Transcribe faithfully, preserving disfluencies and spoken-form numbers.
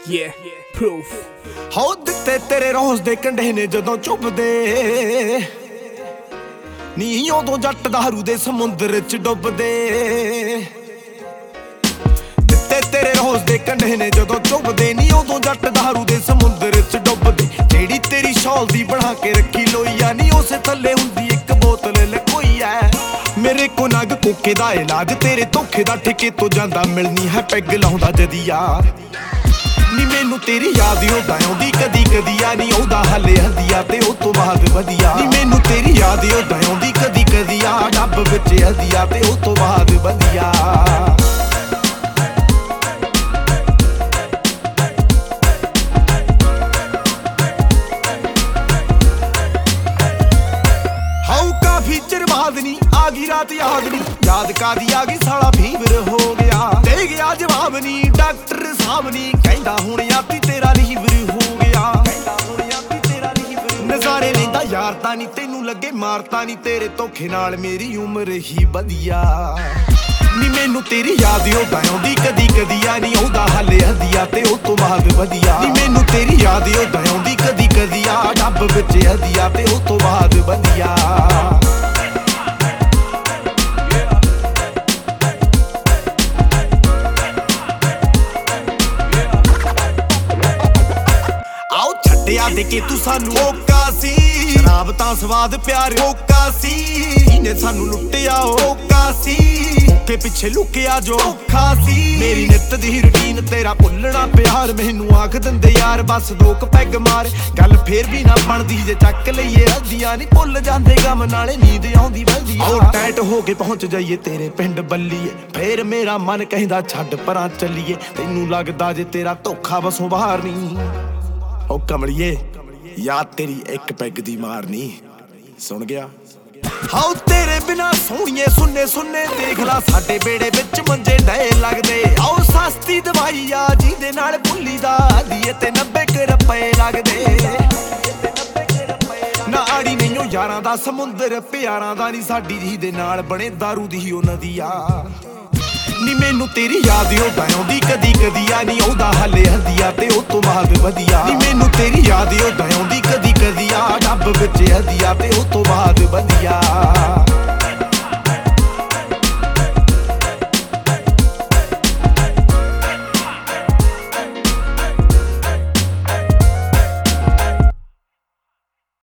Yeah, proof. ਹੋ ਦਿੱਤੇ ਤੇਰੇ ਰੋਜ਼ ਦੇ ਕੰਢੇ ਨੇ ਜਦੋਂ ਚੁੱਭਦੇ ਨੀ ਉਦੋਂ ਜੱਟ ਦਾਰੂ ਦੇ ਸਮੁੰਦਰ ਚ ਡੁੱਬਦੇ ਦਿੱਤੇ ਤੇਰੇ ਰੋਜ਼ ਦੇ ਕੰਢੇ ਨੇ ਜਦੋਂ ਚੁੱਭਦੇ ਨੀ ਉਦੋਂ ਜੱਟ ਦਾਰੂ ਦੇ ਸਮੁੰਦਰ ਚ ਡੁੱਬਦੇ ਜਿਹੜੀ ਤੇਰੀ ਸ਼ੌਲ ਦੀ ਬਣਾ ਕੇ ਰੱਖੀ ਲੋਈਆ ਨੀ ਉਸੇ ਥੱਲੇ ਹੁੰਦੀ ਇੱਕ ਬੋਤਲ ਲਕੋਈ ਐ ਮੇਰੇ ਕੋ ਨਗ ਕੋਕੇ ਦਾ ਇਲਾਜ ਤੇਰੇ ਧੋਖੇ ਦਾ ਠੇਕੇ ਤੋਂ ਜਾਂਦਾ ਮਿਲਣੀ ਹੈ ਪੈਗ ਲਾਉਂਦਾ ਜਦੀਆ ਨੀ ਮੈਨੂੰ ਤੇਰੀ ਯਾਦ ਉਦਾਂ ਆਉਂਦੀ ਕਦੀ ਕਦੀ ਆ ਨੀ ਆਉਂਦਾ ਹਲੇ ਹਦੀਆ ਤੇ ਉਹ ਤੋਂ ਬਾਅਦ ਵਧੀਆ ਨੀ ਮੈਨੂੰ ਤੇਰੀ ਯਾਦ ਉਦਾਂ ਆਉਂਦੀ ਕਦੀ ਕਦੀ ਆ ਡੱਬ ਵਿੱਚ ਹਦੀਆ ਤੇ ਉਹ ਤੋਂ ਬਾਅਦ ਵਧੀਆ ਹਾਉ ਕਾਫੀ ਚਿਰ ਬਾਅਦ ਨੀ ਆ ਗਈ ਰਾਤ ਯਾਦ ਨੀ ਯਾਦ ਕਾਦੀ ਆ ਗਈ ਸਾਲਾ ਫੀਵਰ ਹੋ ਗਿਆ ਦੇ ਗਿਆ ਜਵਾਬ ਨੀ ਡਾਕਟਰ ਸਾਹਿਬ ਨੀ ਕਹਿੰਦਾ ਹੁਣ ਆਤੀ ਤੇਰਾ ਲੀਵਰ ਹੋ ਗਿਆ ਕਹਿੰਦਾ ਹੁਣ ਆਤੀ ਤੇਰਾ ਲੀਵਰ ਨਜ਼ਾਰੇ ਲੈਂਦਾ ਯਾਰ ਤਾਂ ਨੀ ਤੈਨੂੰ ਲੱਗੇ ਮਾਰਤਾ ਨੀ ਤੇਰੇ ਧੋਖੇ ਨਾਲ ਮੇਰੀ ਉਮਰ ਹੀ ਵਧੀਆ ਨੀ ਮੈਨੂੰ ਤੇਰੀ ਯਾਦ ਉਦਾਂ ਆਉਂਦੀ ਕਦੀ ਕਦੀ ਆ ਨੀ ਆਉਂਦਾ ਹਲੇ ਹਦੀਆ ਤੇ ਉਹ ਤੋਂ ਬਾਅਦ ਵਧੀਆ ਨੀ ਮੈਨੂੰ ਤੇਰੀ ਯਾਦ ਉਦਾਂ ਆਉਂਦੀ ਕਦੀ ਕਦੀ ਆ ਡੱਬ ਵਿੱਚ ਹਦੀਆ ਤੇ ਉਹ ਤੋਂ ਬਾਅਦ ਵਧੀਆ ਛੱਡਿਆ ਦੇ ਕੇ ਤੂੰ ਸਾਨੂੰ ਓਕਾ ਸੀ ਸ਼ਰਾਬ ਤਾਂ ਸਵਾਦ ਪਿਆਰ ਓਕਾ ਸੀ ਇਹਨੇ ਸਾਨੂੰ ਲੁੱਟਿਆ ਓਕਾ ਸੀ ਤੇ ਪਿੱਛੇ ਲੁਕਿਆ ਜੋ ਔਖਾ ਸੀ ਮੇਰੀ ਨਿੱਤ ਦੀ ਰੁਟੀਨ ਤੇਰਾ ਭੁੱਲਣਾ ਪਿਆਰ ਮੈਨੂੰ ਆਖ ਦਿੰਦੇ ਯਾਰ ਬਸ ਦੋ ਕ ਪੈਗ ਮਾਰ ਗੱਲ ਫੇਰ ਵੀ ਨਾ ਬਣਦੀ ਜੇ ਚੱਕ ਲਈਏ ਹੱਦੀਆਂ ਨਹੀਂ ਭੁੱਲ ਜਾਂਦੇ ਗਮ ਨਾਲੇ ਨੀਂਦ ਆਉਂਦੀ ਬਲਦੀ ਓ ਟੈਟ ਹੋ ਕੇ ਪਹੁੰਚ ਜਾਈਏ ਤੇਰੇ ਪਿੰਡ ਬੱਲੀਏ ਫੇਰ ਮੇਰਾ ਮਨ ਕਹਿੰਦਾ ਛੱਡ ਪਰਾਂ ਚੱਲੀਏ ਤੈਨੂੰ ਲੱਗਦਾ ਜੇ ਤੇਰਾ ਧੋਖਾ ਬਸੋਂ ਬਾਹਰ ਨਹੀਂ ਓ ਕਮਲੀਏ ਯਾਦ ਤੇਰੀ ਇੱਕ ਪੈਗ ਦੀ ਮਾਰਨੀ ਸੁਣ ਗਿਆ ਹਾਉ ਤੇਰੇ ਬਿਨਾ ਸੋਹਣੀਏ ਸੁੰਨੇ ਸੁੰਨੇ ਦੇਖ ਲਾ ਸਾਡੇ ਬੇੜੇ ਵਿੱਚ ਮੰਜੇ ਡਏ ਲੱਗਦੇ ਆਓ ਸਸਤੀ ਦਵਾਈ ਆ ਜਿਹਦੇ ਨਾਲ ਭੁੱਲੀ ਦਾ ਦੀਏ ਤੇ ਨੱਬੇ ਕੁ ਰੁਪਏ ਲੱਗਦੇ ਨਾ ਆੜੀ ਨਹੀਂ ਓ ਯਾਰਾਂ ਦਾ ਸਮੁੰਦਰ ਪਿਆਰਾਂ ਦਾ ਨਹੀਂ ਸਾਡੀ ਜੀ ਦੇ ਨਾਲ ਬਣੇ ਦਾਰੂ ਦੀ ਉਹ ਨਦੀ ਆ ਨੀ ਮੈਨੂੰ ਤੇਰੀ ਯਾਦ ਉਦਾਂ ਆਉਂਦੀ ਕਦੀ ਕਦੀ ਆ ਨੀ ਆਉਂਦਾ ਹਲੇ ਹਦੀਆ ਤੇ ਉਹ ਤੋਂ ਬਾਅਦ ਵਧੀਆ ਨੀ ਮੈਨੂੰ ਤੇਰੀ ਯਾਦ ਉਦਾਂ ਆਉਂਦੀ ਕਦੀ ਕਦੀ ਆ ਡੱਬ ਵਿੱਚ ਹਦੀਆ ਤੇ ਉਹ ਤੋਂ ਬਾਅਦ ਵਧੀਆ